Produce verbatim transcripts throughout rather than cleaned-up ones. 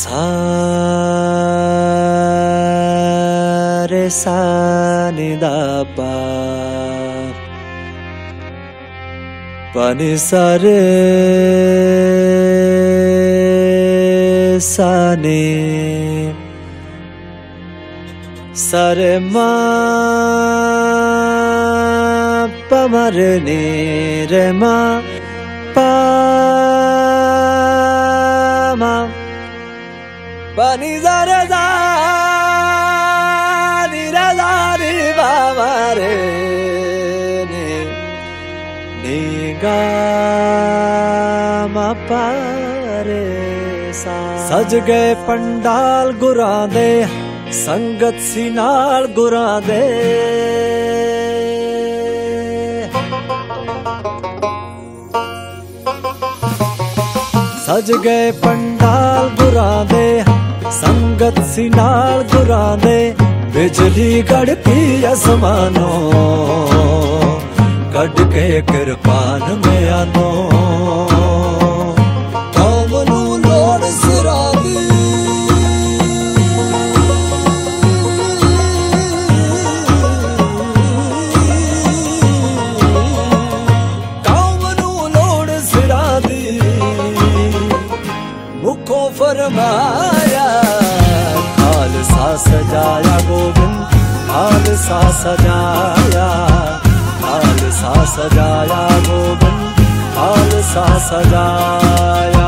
सारे सानी दा पा पानी सारे सानी सारे मा पमरे नी रे मा पा मा पानी सारे सा नी रे सा नी पा मा रे नी नी गा मा पा रे सा। सज गए पंडाल गुरां दे संगत सी नाल गुरां दे सज गए पंडाल गुरां दे संगत सी नाल गुरां दे बिजली गड़की आसमानों कड़ के किरपान में आनो कौम नू लोड़ सिरा दी कौम नू लोड़ सिरा दी मुखों फरमाया खालसा सजाया गोविंद खालसा सजाया खालसा सजाया गोविंद खालसा सजाया।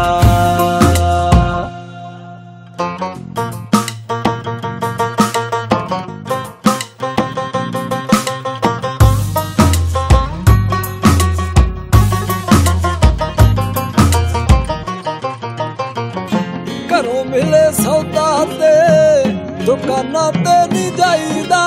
घरों मिले सौदा ते दुकाना ते नहीं जाईदा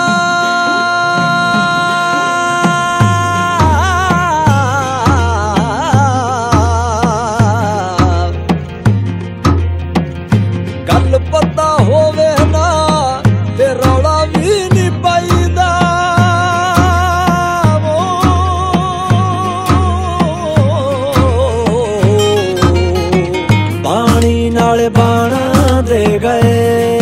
गल पता होवे ना ते रौला भी नहीं पाईदा पानी नाले बाणा दे गए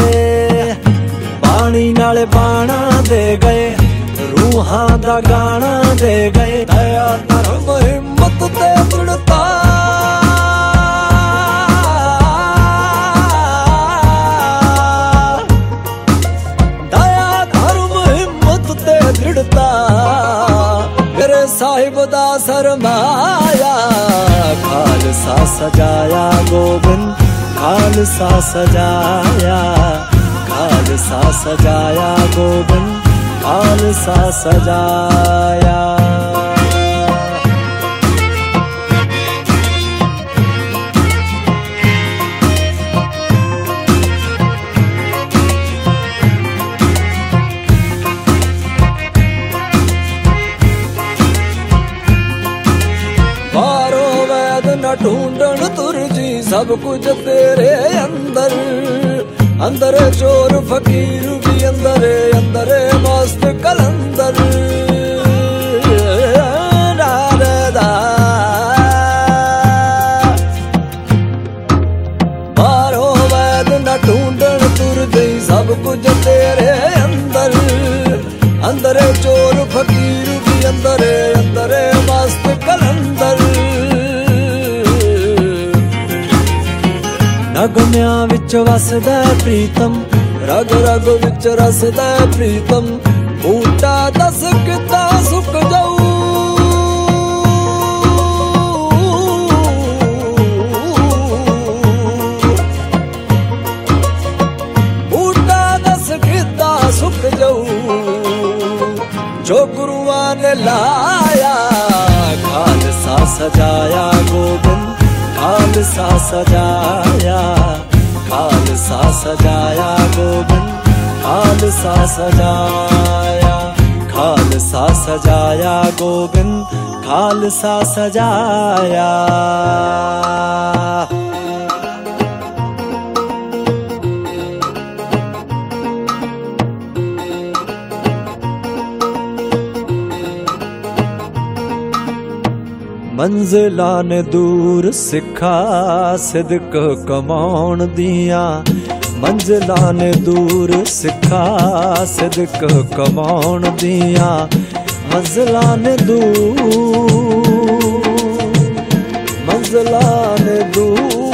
पानी नाले बाणा दे गए रूहां दा गाना दे गए दया धर्म हिम्मत ते दृढ़ता दया धर्म हिम्मत ते दृढ़ता मेरे साहिब दा सरमाया खालसा सजाया गोविंद खालसा सजाया खालसा सजाया गोविंद खालसा सजाया। न ढूंढन तुर जी सब कुछ तेरे अंदर अंदर चोर फकीर भी अंदर अंदर मस्त कलंदर बारो वैद न ढूंढन तुर जी सब कुछ तेरे अंदर अंदर चोर फकीर भी अंदर अंदर मस्त कलंदर नगम्या विच वसदा प्रीतम रग रग विच रसदा प्रीतम बूटा दस किता सुक जाऊ बूटा दस किता सुक जाऊ जो गुरुआ ने लाया खालसा सजाया गोविंद खालसा सजाया खालसा सजाया गोविंद खालसा सजाया खालसा सजाया गोविंद खालसा सजाया। मंजिलां ने दूर सिखा सिदक कमाउण दियां मंजिलां ने दूर सिखा सिदक कमाउण दियां मंजिलां ने दूर मंजिलां ने दूर